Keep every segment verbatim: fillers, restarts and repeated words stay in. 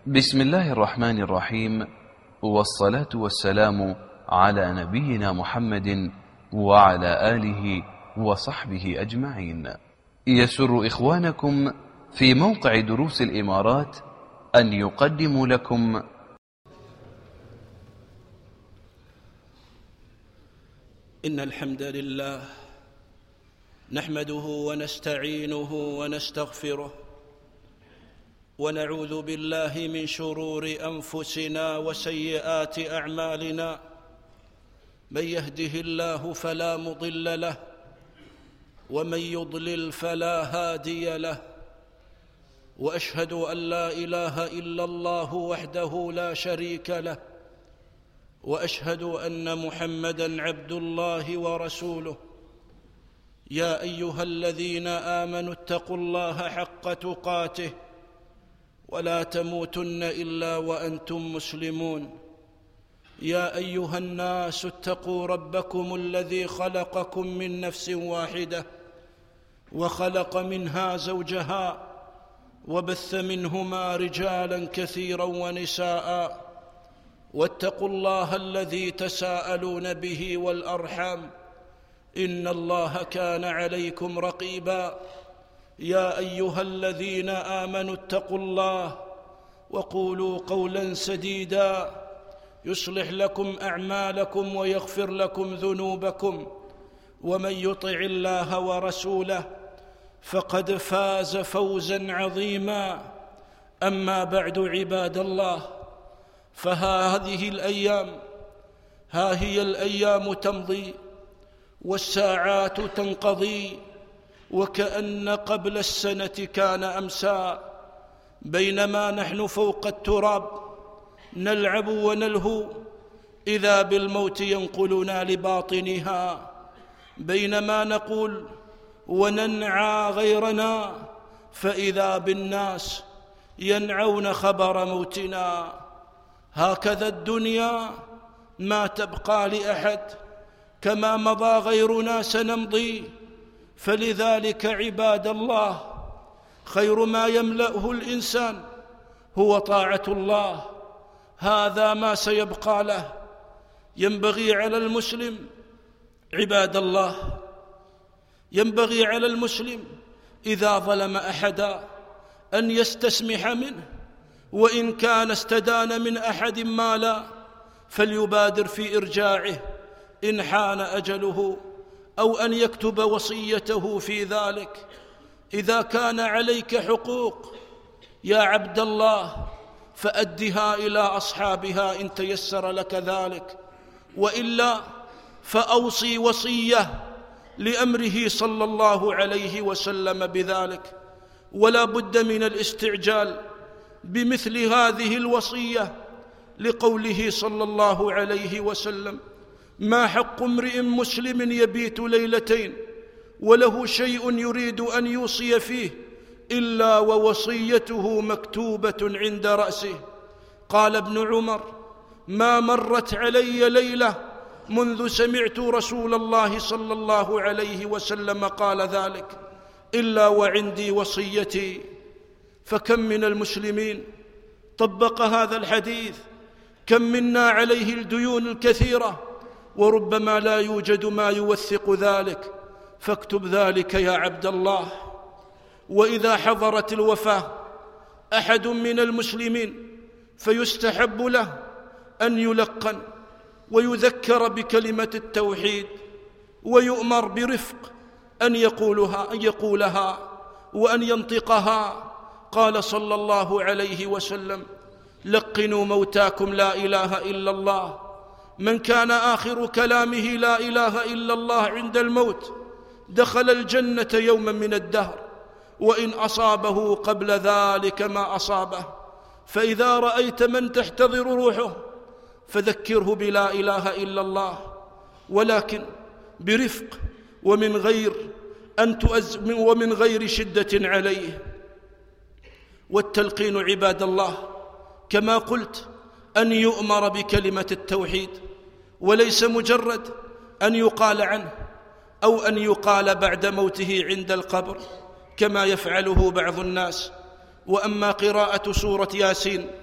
بسم الله الرحمن الرحيم، والصلاة والسلام على نبينا محمد وعلى آله وصحبه أجمعين. يسر إخوانكم في موقع دروس الإمارات أن يقدموا لكم إن الحمد لله نحمده ونستعينه ونستغفره ونعوذ بالله من شرور أنفسنا وسيئات أعمالنا. من يهده الله فلا مضل له ومن يضلل فلا هادي له، وأشهد أن لا إله إلا الله وحده لا شريك له، وأشهد أن محمدًا عبد الله ورسوله. يا أيها الذين آمنوا اتقوا الله حق تقاته ولا تموتن إلا وأنتم مسلمون. يا أيها الناس اتقوا ربكم الذي خلقكم من نفس واحدة وخلق منها زوجها وبث منهما رجالا كثيرا ونساء، واتقوا الله الذي تساءلون به والأرحام إن الله كان عليكم رقيبا. يا أيها الذين آمنوا اتقوا الله وقولوا قولا سديدا يصلح لكم أعمالكم ويغفر لكم ذنوبكم، ومن يطع الله ورسوله فقد فاز فوزا عظيما. أما بعد، عباد الله، فها هذه الأيام ها هي الأيام تمضي والساعات تنقضي، وكأن قبل السنة كان أمسا، بينما نحن فوق التراب نلعب ونلهو إذا بالموت ينقلنا لباطنها، بينما نقول وننعى غيرنا فإذا بالناس ينعون خبر موتنا. هكذا الدنيا ما تبقى لأحد، كما مضى غيرنا سنمضي. فلذلك عباد الله، خير ما يملأه الإنسان هو طاعة الله، هذا ما سيبقى له. ينبغي على المسلم عباد الله ينبغي على المسلم إذا ظلم أحدا أن يستسمح منه، وإن كان استدان من أحد مالا فليبادر في إرجاعه إن حان أجله، أو أن يكتب وصيته في ذلك. إذا كان عليك حقوق يا عبد الله فأدها إلى أصحابها إن تيسر لك ذلك، وإلا فأوصي وصية لأمره صلى الله عليه وسلم بذلك. ولا بد من الاستعجال بمثل هذه الوصية لقوله صلى الله عليه وسلم: ما حق امرئ مسلم يبيت ليلتين وله شيء يريد أن يوصي فيه إلا ووصيته مكتوبة عند رأسه. قال ابن عمر: ما مرت علي ليلة منذ سمعت رسول الله صلى الله عليه وسلم قال ذلك إلا وعندي وصيتي. فكم من المسلمين طبق هذا الحديث، كم منا عليه الديون الكثيرة وربما لا يوجد ما يوثق ذلك، فاكتب ذلك يا عبد الله. وإذا حضرت الوفاة أحد من المسلمين فيستحب له أن يلقن ويذكر بكلمة التوحيد، ويؤمر برفق أن يقولها أن يقولها وأن ينطقها. قال صلى الله عليه وسلم: لقنوا موتاكم لا إله إلا الله، من كان آخر كلامه لا إله إلا الله عند الموت دخل الجنة يوما من الدهر، وإن أصابه قبل ذلك ما أصابه. فإذا رأيت من تحتضر روحه فذكره بلا إله إلا الله، ولكن برفق ومن غير أن تؤز ومن غير شدة عليه. والتلقين عباد الله كما قلت أن يؤمر بكلمة التوحيد، وليس مجرد أن يقال عنه أو أن يقال بعد موته عند القبر كما يفعله بعض الناس. وأما قراءة سورة ياسين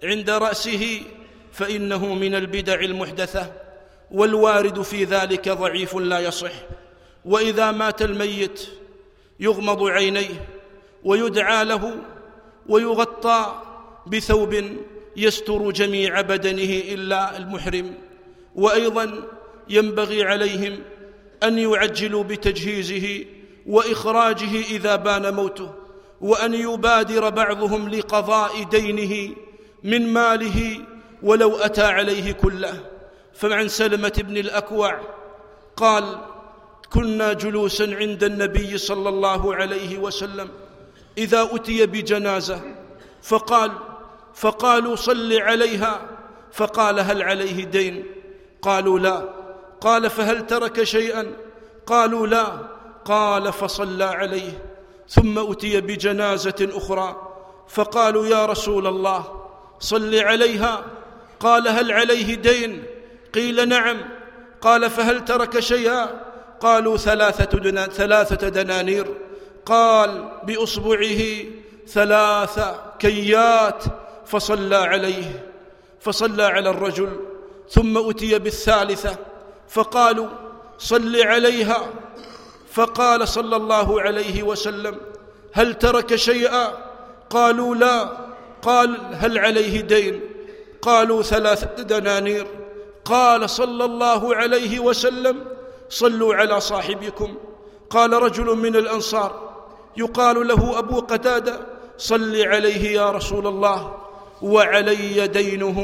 عند رأسه فإنه من البدع المحدثة، والوارد في ذلك ضعيف لا يصح. وإذا مات الميت يغمض عينيه ويدعى له ويغطى بثوب يستر جميع بدنه إلا المحرم. وأيضا ينبغي عليهم أن يعجلوا بتجهيزه وإخراجه إذا بان موته، وأن يبادر بعضهم لقضاء دينه من ماله ولو أتى عليه كله. فعن سلمة بن الأكوع قال: كنا جلوسا عند النبي صلى الله عليه وسلم إذا أتي بجنازة فقال فقالوا: صل عليها. فقال: هل عليه دين؟ قالوا: لا. قال: فهل ترك شيئا؟ قالوا: لا. قال: فصلى عليه. ثم أتي بجنازة أخرى فقالوا: يا رسول الله صل عليها. قال: هل عليه دين؟ قيل: نعم. قال: فهل ترك شيئا؟ قالوا: ثلاثة, ثلاثة دنانير. قال بأصبعه: ثلاث كيات. فصلى عليه، فصلى على الرجل. ثم أتي بالثالثة فقالوا: صل عليها. فقال صلى الله عليه وسلم: هل ترك شيئا؟ قالوا: لا. قال: هل عليه دين؟ قالوا: ثلاثة دنانير. قال صلى الله عليه وسلم: صلوا على صاحبكم. قال رجل من الأنصار يقال له أبو قتادة: صل عليه يا رسول الله وعلي دينه.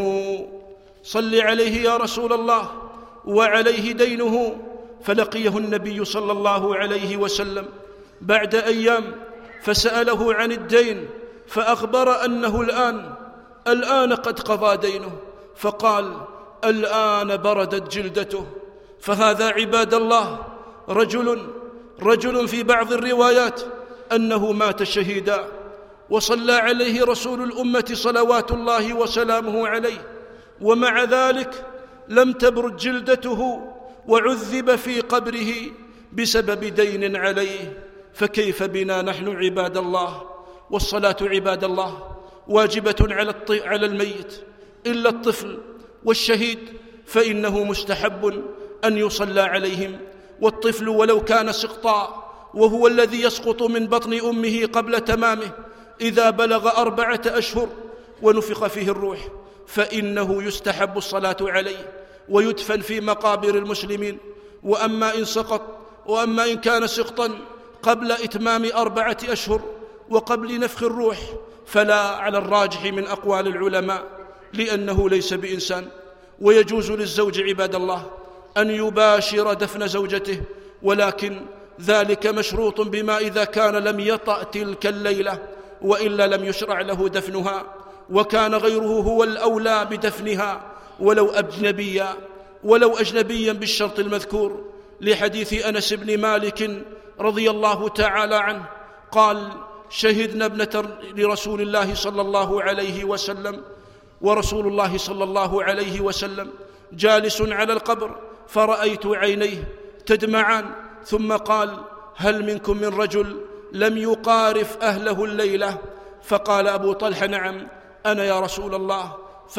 صل عليه يا رسول الله وعليه دينه. فلقيه النبي صلى الله عليه وسلم بعد أيام فسأله عن الدين، فأخبر أنه الآن الآن قد قضى دينه. فقال: الآن بردت جلدته. فهذا عباد الله رجل رجل في بعض الروايات أنه مات شهيدا، وصلى عليه رسول الأمة صلوات الله وسلامه عليه، ومع ذلك لم تبرد جلدته وعذب في قبره بسبب دين عليه. فكيف بنا نحن عباد الله؟ والصلاة عباد الله واجبة على الميت إلا الطفل والشهيد فإنه مستحب أن يصلى عليهم. والطفل ولو كان سقطا، وهو الذي يسقط من بطن أمه قبل تمامه، إذا بلغ أربعة أشهر ونفخ فيه الروح فإنه يستحب الصلاة عليه ويدفن في مقابر المسلمين. وأما إن سقط وأما إن كان سقطا قبل إتمام أربعة أشهر وقبل نفخ الروح فلا على الراجح من أقوال العلماء، لأنه ليس بإنسان. ويجوز للزوج عباد الله أن يباشر دفن زوجته، ولكن ذلك مشروط بما إذا كان لم يطأ تلك الليلة، وإلا لم يشرع له دفنها، وكان غيره هو الأولى بدفنها ولو أجنبيا ولو أجنبيا بالشرط المذكور، لحديث أنس بن مالك رضي الله تعالى عنه قال: شهدنا ابنة لرسول الله صلى الله عليه وسلم، ورسول الله صلى الله عليه وسلم جالس على القبر، فرأيت عينيه تدمعان، ثم قال: هل منكم من رجل لم يقارف أهله الليلة؟ فقال أبو طلحة: نعم أنا يا رسول الله.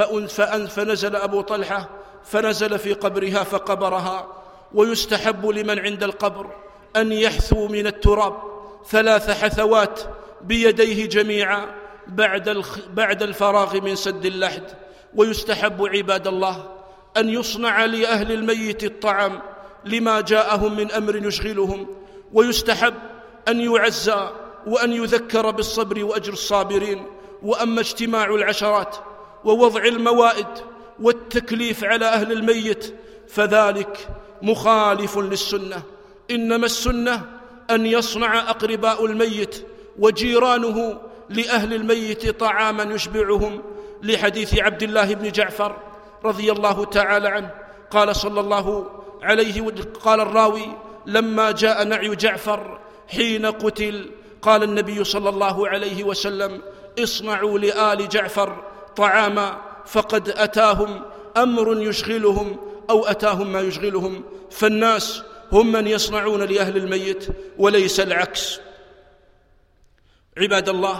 فنزل أبو طلحة فنزل في قبرها فقبرها. ويستحب لمن عند القبر أن يحثو من التراب ثلاث حثوات بيديه جميعا بعد بعد الفراغ من سد اللحد. ويستحب عباد الله أن يصنع لأهل الميت الطعام لما جاءهم من أمر يشغلهم. ويستحب أن يعزى وأن يذكر بالصبر وأجر الصابرين. وأما اجتماع العشرات ووضع الموائد والتكليف على أهل الميت فذلك مخالف للسنة. إنما السنة أن يصنع أقرباء الميت وجيرانه لأهل الميت طعاما يشبعهم، لحديث عبد الله بن جعفر رضي الله تعالى عنه قال صلى الله عليه قال الراوي: لما جاء نعي جعفر حين قتل قال النبي صلى الله عليه وسلم: اصنعوا لآل جعفر طعاما فقد أتاهم أمر يشغلهم أو أتاهم ما يشغلهم. فالناس هم من يصنعون لأهل الميت وليس العكس. عباد الله،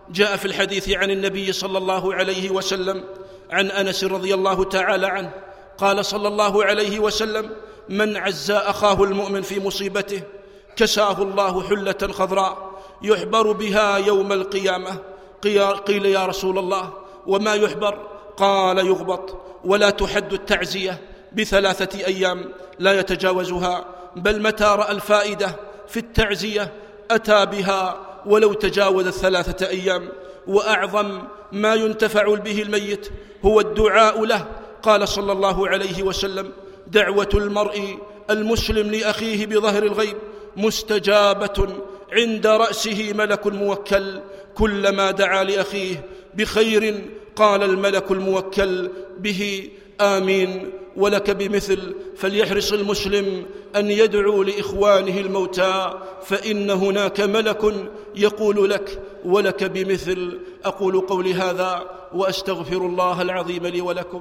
جاء في الحديث عن النبي صلى الله عليه وسلم عن أنس رضي الله تعالى عنه قال صلى الله عليه وسلم: من عزى أخاه المؤمن في مصيبته كساه الله حلة خضراء يحبر بها يوم القيامة. قيل: يا رسول الله وما يحبر؟ قال: يغبط. ولا تحد التعزية بثلاثة أيام لا يتجاوزها، بل متى رأى الفائدة في التعزية أتى بها ولو تجاوز الثلاثة أيام. وأعظم ما ينتفع به الميت هو الدعاء له. قال صلى الله عليه وسلم: دعوة المرء المسلم لأخيه بظهر الغيب مستجابة عند رأسه ملك موكل، كلما دعا لأخيه بخير قال الملك الموكل به: آمين ولك بمثل. فليحرص المسلم أن يدعو لإخوانه الموتى، فإن هناك ملك يقول لك ولك بمثل. أقول قولي هذا وأستغفر الله العظيم لي ولكم.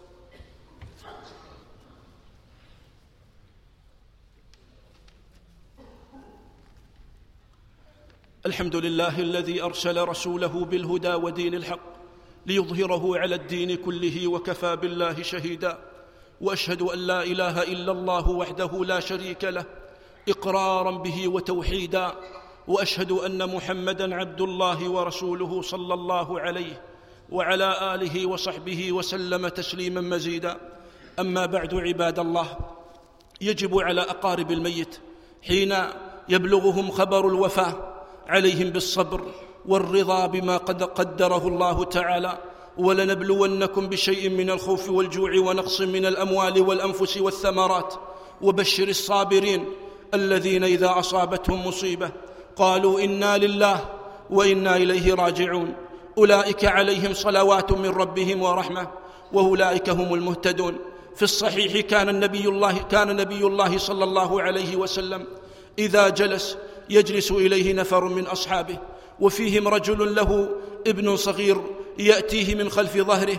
الحمد لله الذي أرسل رسوله بالهدى ودين الحق ليظهره على الدين كله، وكفى بالله شهيدا. وأشهد أن لا إله إلا الله وحده لا شريك له إقرارا به وتوحيدا، وأشهد أن محمدا عبد الله ورسوله صلى الله عليه وعلى آله وصحبه وسلم تسليما مزيدا. أما بعد، عباد الله، يجب على أقارب الميت حين يبلغهم خبر الوفاة عليهم بالصبر والرضا بما قد قدره الله تعالى. ولنبلونكم بشيء من الخوف والجوع ونقص من الأموال والأنفس والثمرات وبشر الصابرين الذين إذا أصابتهم مصيبة قالوا إنا لله وإنا إليه راجعون، أولئك عليهم صلوات من ربهم ورحمة وأولئك هم المهتدون. في الصحيح كان النبي الله كان نبي الله صلى الله عليه وسلم إذا جلس يجلس إليه نفر من أصحابه وفيهم رجل له ابن صغير يأتيه من خلف ظهره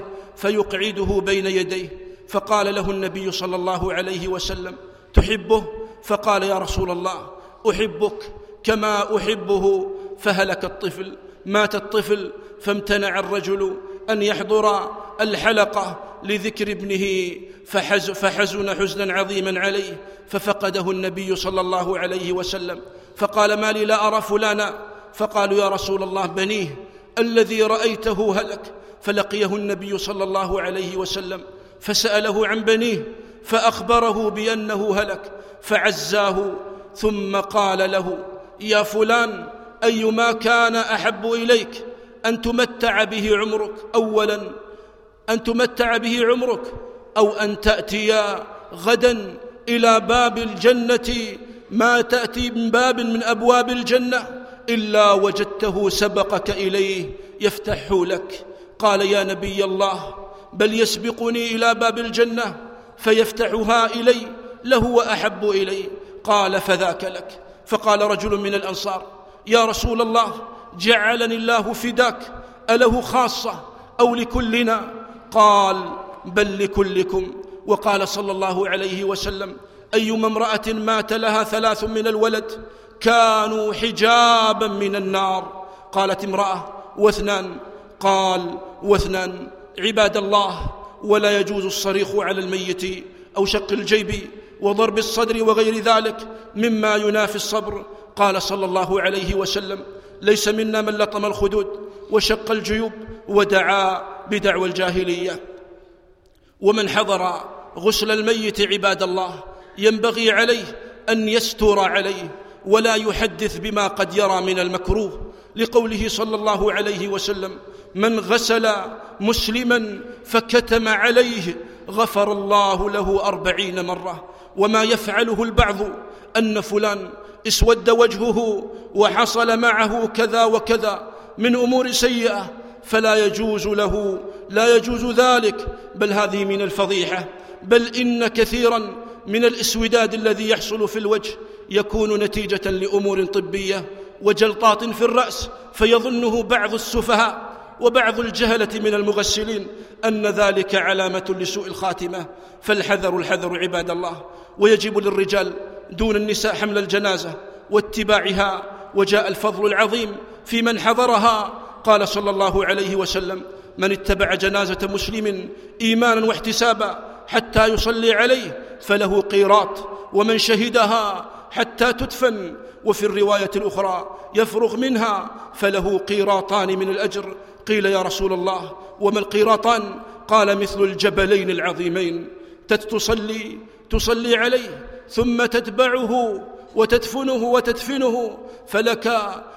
فيقعده بين يديه، فقال له النبي صلى الله عليه وسلم: تحبه؟ فقال: يا رسول الله أحبك كما أحبه. فهلك الطفل، مات الطفل، فامتنع الرجل أن يحضر الحلقة لذكر ابنه، فحز فحزن حزنا عظيما عليه، ففقده النبي صلى الله عليه وسلم، فقال: ما لي لا أرى فلانا؟ فقالوا: يا رسول الله بنيه الذي رأيته هلك. فلقيه النبي صلى الله عليه وسلم فسأله عن بنيه فأخبره بأنه هلك، فعزاه ثم قال له: يا فلان، أيما كان أحب إليك أن تمتع به عمرك، أولا أن تمتع به عمرك أو أن تأتي غدا إلى باب الجنة ما تأتي من باب من أبواب الجنة إلا وجدته سبقك إليه يفتح لك. قال: يا نبي الله، بل يسبقني إلى باب الجنة فيفتحها إلي لهو أحب إلي. قال: فذاك لك. فقال رجل من الأنصار: يا رسول الله، جعلني الله فداك، أله خاصة أو لكلنا؟ قال: بل لكلكم. وقال صلى الله عليه وسلم: أيما امرأة مات لها ثلاث من الولد كانوا حجابا من النار. قالت امرأة: واثنان؟ قال: واثنان. عباد الله، ولا يجوز الصريخ على الميت أو شق الجيب وضرب الصدر وغير ذلك مما ينافي الصبر. قال صلى الله عليه وسلم: ليس منا من لطم الخدود وشق الجيوب ودعا بدعوى الجاهلية. ومن حضر غسل الميت عباد الله ينبغي عليه أن يستر عليه ولا يحدث بما قد يرى من المكروه، لقوله صلى الله عليه وسلم: من غسل مسلما فكتم عليه غفر الله له أربعين مرة. وما يفعله البعض أن فلان اسود وجهه وحصل معه كذا وكذا من أمور سيئة، فلا يجوز له لا يجوز ذلك، بل هذه من الفضيحة. بل إن كثيرا من الإسوداد الذي يحصل في الوجه يكون نتيجة لأمور طبية وجلطات في الرأس، فيظنه بعض السفهاء وبعض الجهلة من المغسلين أن ذلك علامة لسوء الخاتمة. فالحذر الحذر عباد الله. ويجب للرجال دون النساء حمل الجنازة واتباعها، وجاء الفضل العظيم في من حضرها قال صلى الله عليه وسلم: من اتبع جنازة مسلم إيمانا واحتسابا حتى يصلي عليه فله قيراط، ومن شهدها حتى تدفن، وفي الرواية الأخرى يفرغ منها فله قيراطان من الأجر. قيل: يا رسول الله وما القيراطان؟ قال: مثل الجبلين العظيمين، تصلي تصلي عليه ثم تتبعه وتدفنه وتدفنه فلك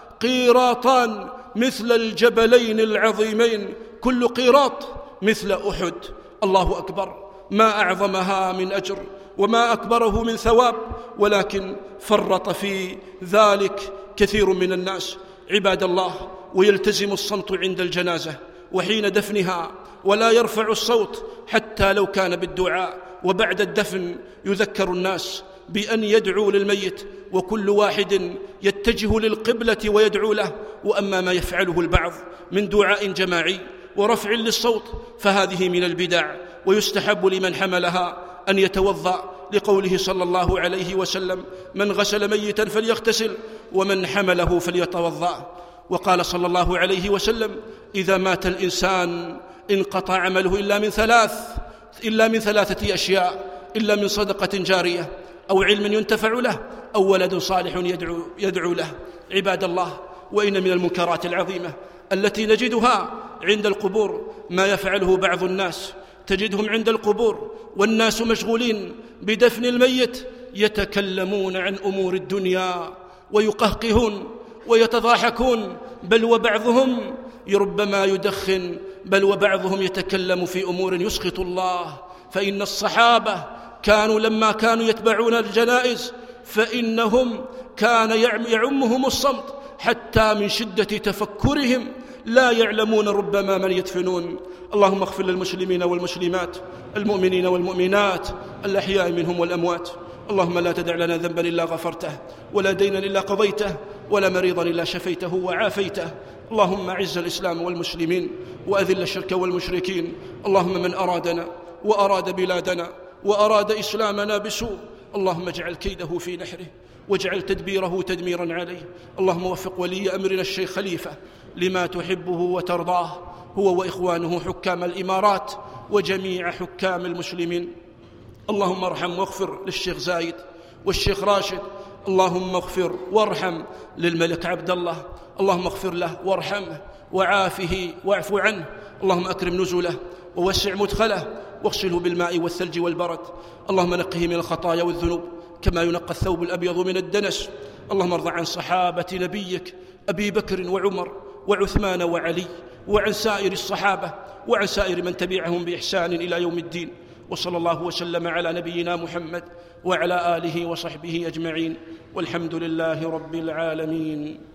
قيراطان مثل الجبلين العظيمين، كل قيراط مثل أحد. الله أكبر، ما أعظمها من أجر وما أكبره من ثواب، ولكن فرط في ذلك كثير من الناس. عباد الله، ويلتزم الصمت عند الجنازة وحين دفنها، ولا يرفع الصوت حتى لو كان بالدعاء. وبعد الدفن يذكر الناس بأن يدعو للميت، وكل واحد يتجه للقبلة ويدعو له. وأما ما يفعله البعض من دعاء جماعي ورفع للصوت فهذه من البدع، ويستحب لمن حملها أن يتوضأ، لقوله صلى الله عليه وسلم: من غسل ميتا فليغتسل ومن حمله فليتوضأ. وقال صلى الله عليه وسلم: إذا مات الإنسان انقطع عمله إلا من ثلاث إلا من ثلاثة أشياء: إلا من صدقة جارية، أو علم ينتفع له، أو ولد صالح يدعو, يدعو له. عباد الله، وإن من المنكرات العظيمة التي نجدها عند القبور ما يفعله بعض الناس. تجدهم عند القبور والناس مشغولين بدفن الميت يتكلمون عن أمور الدنيا ويقهقهون ويتضاحكون، بل وبعضهم ربما يدخن، بل وبعضهم يتكلم في أمور يسخط الله. فإن الصحابة كانوا لما كانوا يتبعون الجنائز فإنهم كان يعمهم الصمت، حتى من شدة تفكرهم لا يعلمون ربما من يدفنون. اللهم اغفر للمسلمين والمسلمات، المؤمنين والمؤمنات، الأحياء منهم والأموات. اللهم لا تدع لنا ذنبا إلا غفرته، ولا دينا إلا قضيته، ولا مريضا إلا شفيته وعافيته. اللهم أعز الإسلام والمسلمين، وأذل الشرك والمشركين. اللهم من أرادنا وأراد بلادنا وأراد إسلامنا بسوء، اللهم اجعل كيده في نحره، واجعل تدبيره تدميرا عليه. اللهم وفق ولي أمرنا الشيخ خليفة لما تحبه وترضاه، هو وإخوانه حكام الإمارات وجميع حكام المسلمين. اللهم ارحم واغفر للشيخ زايد والشيخ راشد. اللهم اغفر وارحم للملك عبد الله. اللهم اغفر له وارحمه وعافه واعف عنه. اللهم أكرم نزله ووسع مدخله، واغسله بالماء والثلج والبرد. اللهم نقه من الخطايا والذنوب كما ينقى الثوب الأبيض من الدنس. اللهم ارض عن صحابة نبيك أبي بكر وعمر وعثمان وعلي، وعن سائر الصحابة، وعن سائر من تبعهم بإحسان إلى يوم الدين. وصلى الله وسلم على نبينا محمد وعلى آله وصحبه أجمعين، والحمد لله رب العالمين.